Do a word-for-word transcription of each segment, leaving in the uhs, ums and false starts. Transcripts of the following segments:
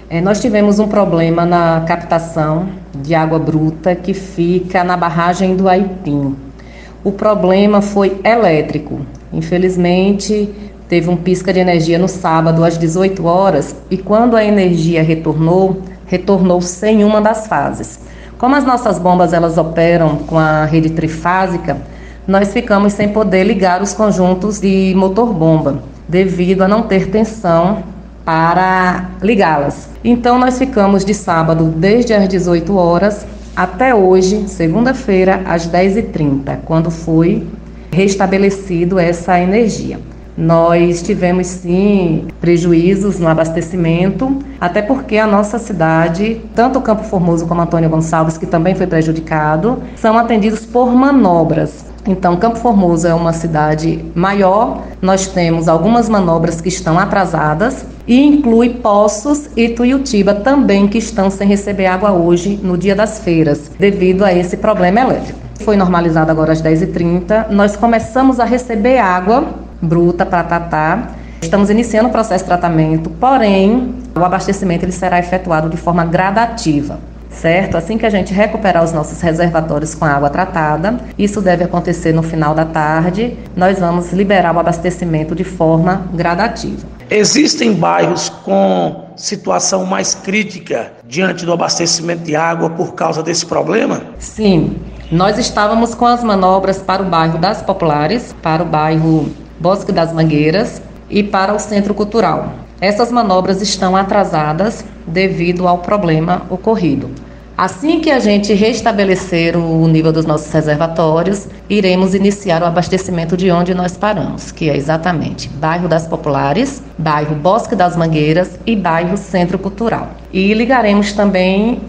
É, nós tivemos um problema na captação de água bruta que fica na barragem do Aipim. O problema foi elétrico. Infelizmente, teve um pisca de energia no sábado às dezoito horas e quando a energia retornou, retornou sem uma das fases. Como as nossas bombas elas operam com a rede trifásica, nós ficamos sem poder ligar os conjuntos de motor-bomba, devido a não ter tensão para ligá-las. Então nós ficamos de sábado desde as dezoito horas até hoje, segunda-feira, às dez e trinta, quando foi restabelecido essa energia. Nós tivemos sim prejuízos no abastecimento, até porque a nossa cidade, tanto o Campo Formoso como Antônio Gonçalves, que também foi prejudicado, são atendidos por manobras. Então, Campo Formoso é uma cidade maior, nós temos algumas manobras que estão atrasadas e inclui Poços e Tuiutiba também que estão sem receber água hoje no dia das feiras, devido a esse problema elétrico. Foi normalizado agora às dez e trinta, nós começamos a receber água bruta para tratar, estamos iniciando o processo de tratamento, porém o abastecimento ele será efetuado de forma gradativa. Certo? Assim que a gente recuperar os nossos reservatórios com água tratada, isso deve acontecer no final da tarde, nós vamos liberar o abastecimento de forma gradativa. Existem bairros com situação mais crítica diante do abastecimento de água por causa desse problema? Sim, nós estávamos com as manobras para o bairro das Populares, para o bairro Bosque das Mangueiras e para o Centro Cultural. Essas manobras estão atrasadas devido ao problema ocorrido. Assim que a gente restabelecer o nível dos nossos reservatórios, iremos iniciar o abastecimento de onde nós paramos, que é exatamente bairro das Populares, bairro Bosque das Mangueiras e bairro Centro Cultural. E ligaremos também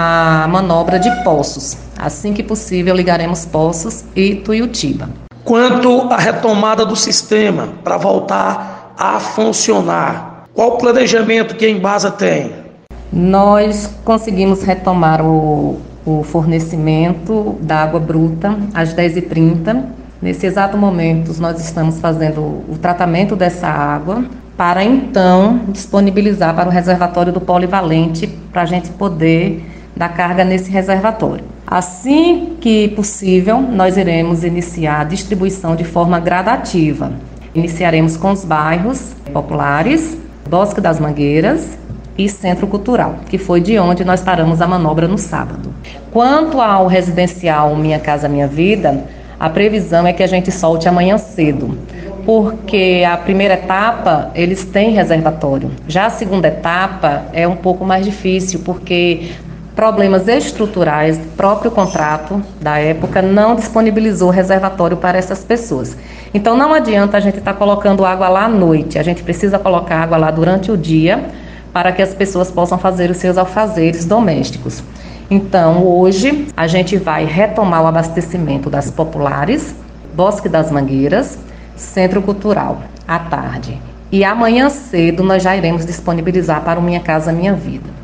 a manobra de Poços. Assim que possível, ligaremos Poços e Tuiutiba. Quanto à retomada do sistema para voltar a funcionar, qual o planejamento que a Embasa tem? Nós conseguimos retomar o, o fornecimento da água bruta às dez e trinta. Nesse exato momento, nós estamos fazendo o tratamento dessa água para então disponibilizar para o reservatório do Polivalente para a gente poder dar carga nesse reservatório. Assim que possível, nós iremos iniciar a distribuição de forma gradativa. Iniciaremos com os bairros Populares, Bosque das Mangueiras e Centro Cultural, que foi de onde nós paramos a manobra no sábado. Quanto ao residencial Minha Casa Minha Vida, a previsão é que a gente solte amanhã cedo, porque a primeira etapa eles têm reservatório. Já a segunda etapa é um pouco mais difícil, porque problemas estruturais, o próprio contrato da época não disponibilizou reservatório para essas pessoas. Então não adianta a gente estar colocando água lá à noite, a gente precisa colocar água lá durante o dia para que as pessoas possam fazer os seus afazeres domésticos. Então hoje a gente vai retomar o abastecimento das Populares, Bosque das Mangueiras, Centro Cultural, à tarde. E amanhã cedo nós já iremos disponibilizar para o Minha Casa Minha Vida.